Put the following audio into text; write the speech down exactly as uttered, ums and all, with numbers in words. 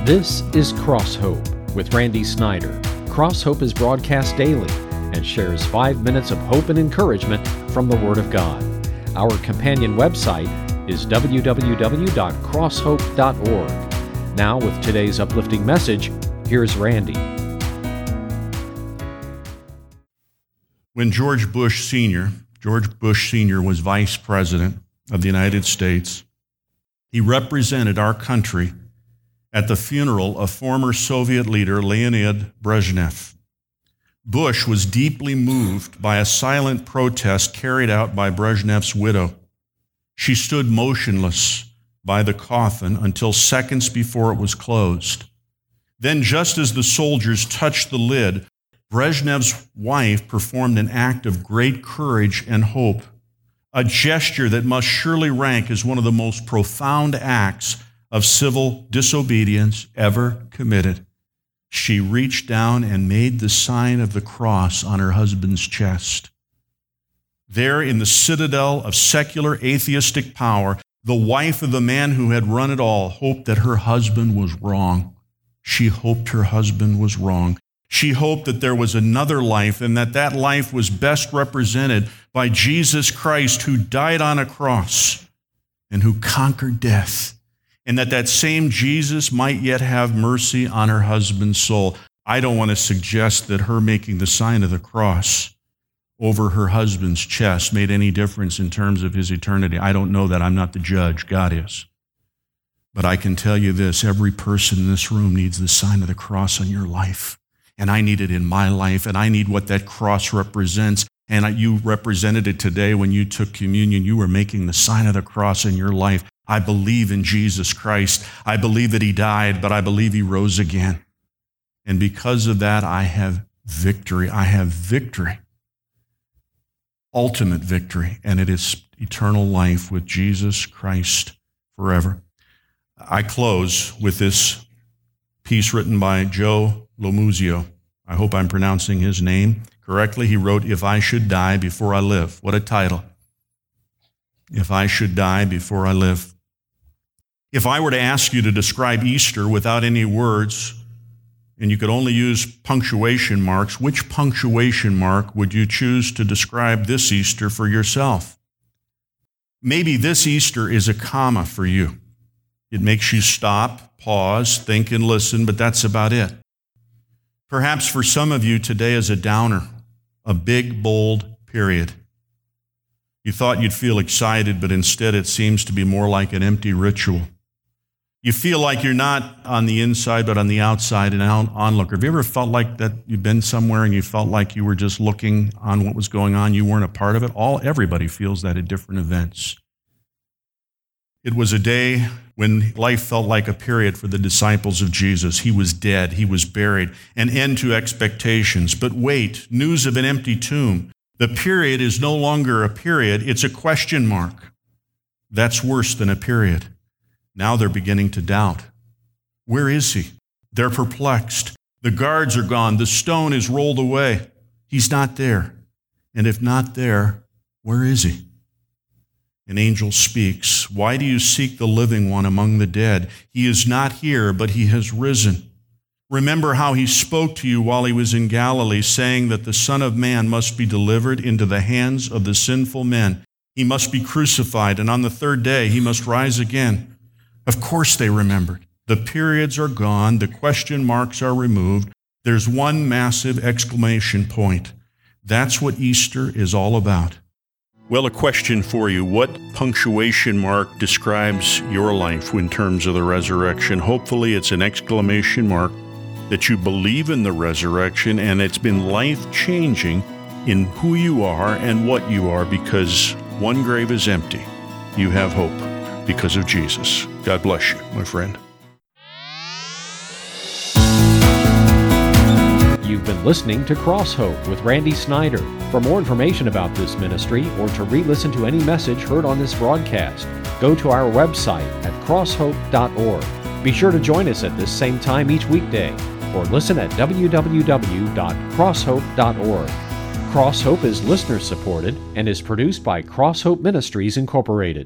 This is Cross Hope with Randy Snyder. Cross Hope is broadcast daily and shares five minutes of hope and encouragement from the Word of God. Our companion website is w w w dot cross hope dot org. Now, with today's uplifting message, here's Randy. When George Bush Senior, George Bush Senior was Vice President of the United States, he represented our country at the funeral of former Soviet leader Leonid Brezhnev. Bush was deeply moved by a silent protest carried out by Brezhnev's widow. She stood motionless by the coffin until seconds before it was closed. Then, just as the soldiers touched the lid, Brezhnev's wife performed an act of great courage and hope, a gesture that must surely rank as one of the most profound acts of civil disobedience ever committed. She reached down and made the sign of the cross on her husband's chest. There in the citadel of secular atheistic power, the wife of the man who had run it all hoped that her husband was wrong. She hoped her husband was wrong. She hoped that there was another life and that that life was best represented by Jesus Christ, who died on a cross and who conquered death, and that that same Jesus might yet have mercy on her husband's soul. I don't want to suggest that her making the sign of the cross over her husband's chest made any difference in terms of his eternity. I don't know that. I'm not the judge. God is. But I can tell you this, every person in this room needs the sign of the cross on your life. And I need it in my life, and I need what that cross represents. And you represented it today when you took communion. You were making the sign of the cross in your life. I believe in Jesus Christ. I believe that he died, but I believe he rose again. And because of that, I have victory. I have victory, ultimate victory, and it is eternal life with Jesus Christ forever. I close with this piece written by Joe Lomuzio. I hope I'm pronouncing his name correctly. He wrote, "If I Should Die Before I Live." What a title. If I should die before I live. If I were to ask you to describe Easter without any words, and you could only use punctuation marks, which punctuation mark would you choose to describe this Easter for yourself? Maybe this Easter is a comma for you. It makes you stop, pause, think, and listen, but that's about it. Perhaps for some of you today is a downer, a big, bold period. You thought you'd feel excited, but instead it seems to be more like an empty ritual. You feel like you're not on the inside, but on the outside, an onlooker. Have you ever felt like that you've been somewhere and you felt like you were just looking on what was going on? You weren't a part of it? All, everybody feels that at different events. It was a day when life felt like a period for the disciples of Jesus. He was dead. He was buried. An end to expectations. But wait, news of an empty tomb. The period is no longer a period. It's a question mark. That's worse than a period. Now they're beginning to doubt. Where is he? They're perplexed. The guards are gone. The stone is rolled away. He's not there. And if not there, where is he? An angel speaks. "Why do you seek the living one among the dead? He is not here, but he has risen. Remember how he spoke to you while he was in Galilee, saying that the Son of Man must be delivered into the hands of the sinful men. He must be crucified, and on the third day he must rise again." Of course they remembered. The periods are gone. The question marks are removed. There's one massive exclamation point. That's what Easter is all about. Well, a question for you. What punctuation mark describes your life in terms of the resurrection? Hopefully it's an exclamation mark that you believe in the resurrection and it's been life-changing in who you are and what you are, because one grave is empty. You have hope because of Jesus. God bless you, my friend. You've been listening to Cross Hope with Randy Snyder. For more information about this ministry or to re-listen to any message heard on this broadcast, go to our website at cross hope dot org. Be sure to join us at this same time each weekday, or listen at w w w dot cross hope dot org. Cross Hope is listener-supported and is produced by Cross Hope Ministries, Incorporated.